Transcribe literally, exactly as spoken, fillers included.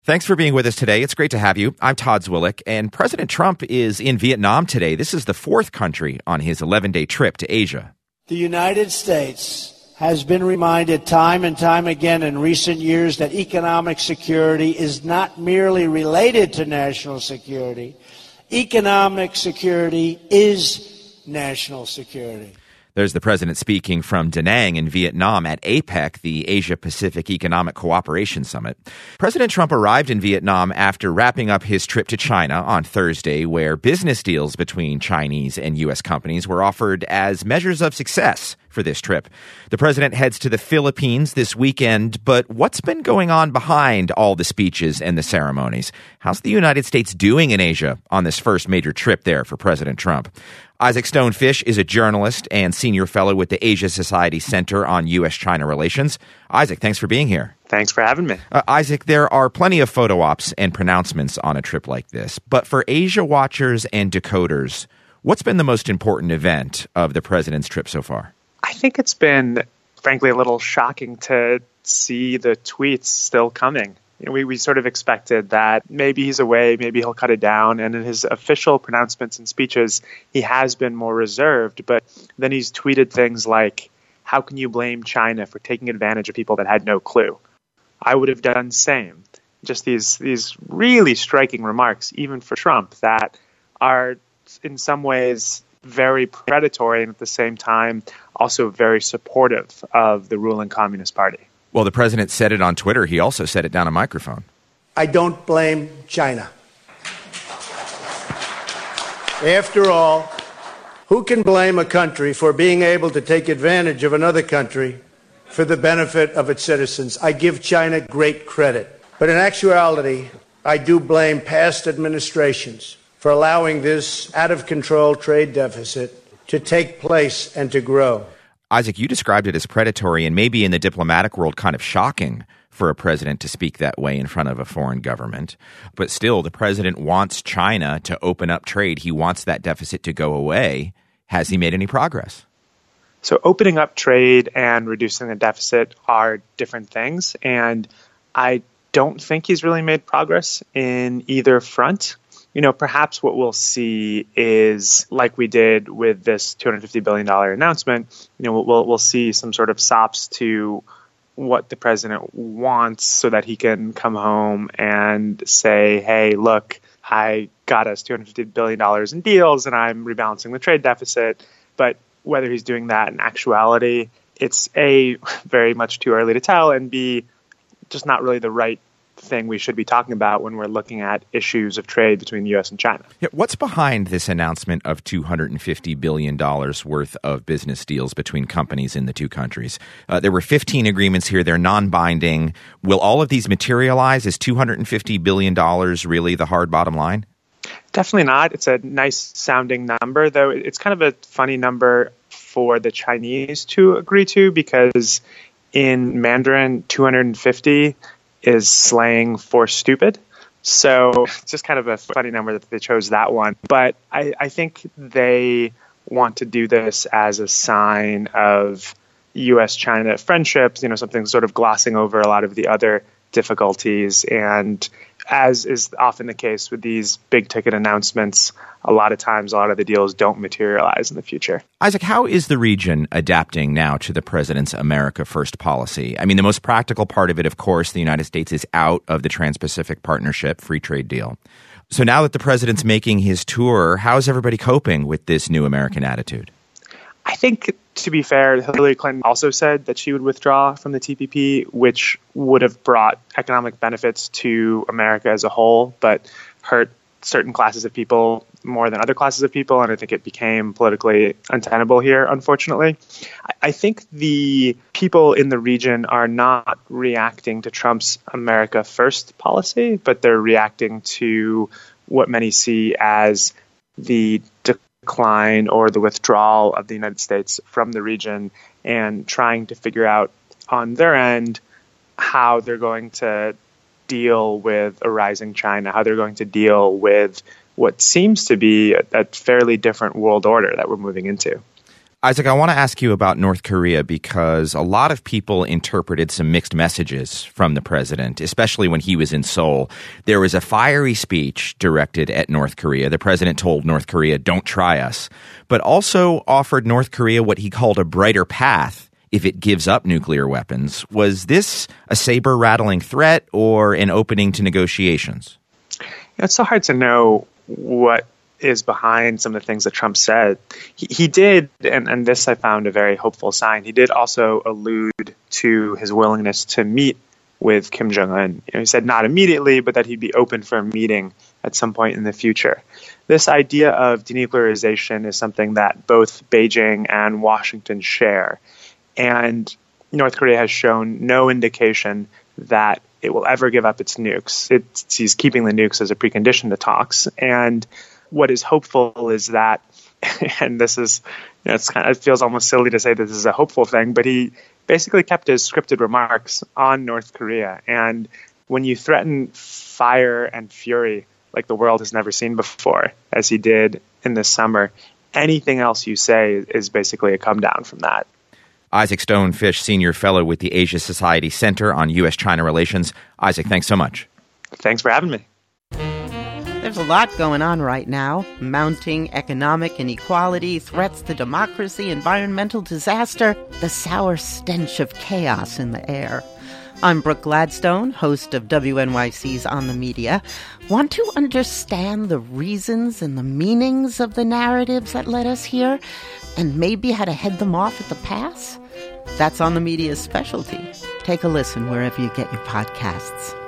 Thanks for being with us today. It's great to have you. I'm Todd Zwillich, and President Trump is in Vietnam today. This is the fourth country on his eleven-day trip to Asia. The United States has been reminded time and time again in recent years that economic security is not merely related to national security. Economic security is national security. There's the president speaking from Da Nang in Vietnam at APEC, the Asia-Pacific Economic Cooperation Summit. President Trump arrived in Vietnam after wrapping up his trip to China on Thursday, where business deals between Chinese and U S companies were offered as measures of success for this trip. The president heads to the Philippines this weekend, but what's been going on behind all the speeches and the ceremonies? How's the United States doing in Asia on this first major trip there for President Trump? Isaac Stonefish is a journalist and senior fellow with the Asia Society Center on U S China Relations. Isaac, thanks for being here. Thanks for having me. Uh, Isaac, there are plenty of photo ops and pronouncements on a trip like this, but for Asia watchers and decoders, what's been the most important event of the president's trip so far? I think it's been, frankly, a little shocking to see the tweets still coming. You know, we, we sort of expected that maybe he's away, maybe he'll cut it down. And in his official pronouncements and speeches, he has been more reserved. But then he's tweeted things like, how can you blame China for taking advantage of people that had no clue? I would have done the same. Just these, these really striking remarks, even for Trump, that are in some ways very predatory and at the same time also very supportive of the ruling Communist Party. Well, the president said it on Twitter. He also said it down a microphone. I don't blame China. After all, who can blame a country for being able to take advantage of another country for the benefit of its citizens? I give China great credit. But in actuality, I do blame past administrations for allowing this out-of-control trade deficit to take place and to grow. Isaac, you described it as predatory and maybe in the diplomatic world kind of shocking for a president to speak that way in front of a foreign government. But still, the president wants China to open up trade. He wants that deficit to go away. Has he made any progress? So opening up trade and reducing the deficit are different things. And I don't think he's really made progress in either front. You know, perhaps what we'll see is, like we did with this two hundred fifty billion dollars announcement, you know, we'll we'll see some sort of sops to what the president wants so that he can come home and say, hey, look, I got us two hundred fifty billion dollars in deals and I'm rebalancing the trade deficit. But whether he's doing that in actuality, it's A, very much too early to tell, and B, just not really the right thing we should be talking about when we're looking at issues of trade between the U S and China. Yeah, what's behind this announcement of two hundred fifty billion dollars worth of business deals between companies in the two countries? Uh, there were fifteen agreements here. They're non-binding. Will all of these materialize? Is two hundred fifty billion dollars really the hard bottom line? Definitely not. It's a nice sounding number, though it's kind of a funny number for the Chinese to agree to, because in Mandarin, two hundred fifty is slang for stupid. So it's just kind of a funny number that they chose that one. But I, I think they want to do this as a sign of U S China friendships, you know, something sort of glossing over a lot of the other difficulties. And as is often the case with these big ticket announcements, a lot of times a lot of the deals don't materialize in the future. Isaac, how is the region adapting now to the president's America First policy? I mean, the most practical part of it, of course, the United States is out of the Trans-Pacific Partnership free trade deal. So now that the president's making his tour, how is everybody coping with this new American attitude? I think, to be fair, Hillary Clinton also said that she would withdraw from the T P P, which would have brought economic benefits to America as a whole, but hurt certain classes of people more than other classes of people. And I think it became politically untenable here, unfortunately. I think the people in the region are not reacting to Trump's America First policy, but they're reacting to what many see as the decline or the withdrawal of the United States from the region, and trying to figure out on their end how they're going to deal with a rising China, how they're going to deal with what seems to be a, a fairly different world order that we're moving into. Isaac, I want to ask you about North Korea because a lot of people interpreted some mixed messages from the president, especially when he was in Seoul. There was a fiery speech directed at North Korea. The president told North Korea, don't try us, but also offered North Korea what he called a brighter path if it gives up nuclear weapons. Was this a saber-rattling threat or an opening to negotiations? It's so hard to know what is behind some of the things that Trump said. He, he did, and, and this I found a very hopeful sign, he did also allude to his willingness to meet with Kim Jong-un. You know, he said not immediately, but that he'd be open for a meeting at some point in the future. This idea of denuclearization is something that both Beijing and Washington share. And North Korea has shown no indication that it will ever give up its nukes. It sees keeping the nukes as a precondition to talks. And what is hopeful is that, and this is, you know, it's kind of, it feels almost silly to say this is a hopeful thing, but he basically kept his scripted remarks on North Korea. And when you threaten fire and fury like the world has never seen before, as he did in this summer, anything else you say is basically a come down from that. Isaac Stone-Fish, Senior Fellow with the Asia Society Center on U S China Relations. Isaac, thanks so much. Thanks for having me. There's a lot going on right now. Mounting economic inequality, threats to democracy, environmental disaster, the sour stench of chaos in the air. I'm Brooke Gladstone, host of W N Y C's On the Media. Want to understand the reasons and the meanings of the narratives that led us here, and maybe how to head them off at the pass? That's On the Media's specialty. Take a listen wherever you get your podcasts.